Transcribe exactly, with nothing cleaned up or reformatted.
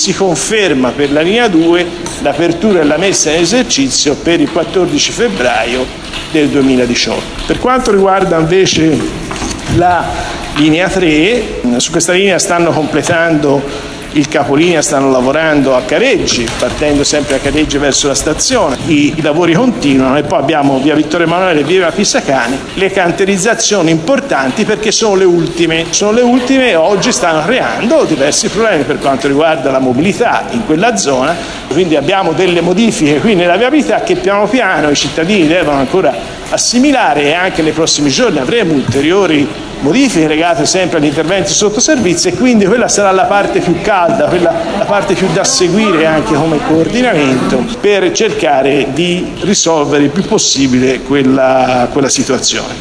si conferma per la linea due l'apertura e la messa in esercizio per il quattordici febbraio del duemiladiciotto. Per quanto riguarda invece la linea tre, su questa linea stanno completando il capolinea, stanno lavorando a Careggi, partendo sempre a Careggi verso la stazione, i, i lavori continuano, e poi abbiamo via Vittorio Emanuele e via Pisacani le cantierizzazioni importanti, perché sono le ultime, sono le ultime e oggi stanno creando diversi problemi per quanto riguarda la mobilità in quella zona, quindi abbiamo delle modifiche qui nella viabilità che piano piano i cittadini devono ancora assimilare, e anche nei prossimi giorni avremo ulteriori modifiche legate sempre agli interventi sotto servizio, e quindi quella sarà la parte più calda, quella, la parte più da seguire anche come coordinamento per cercare di risolvere il più possibile quella, quella situazione.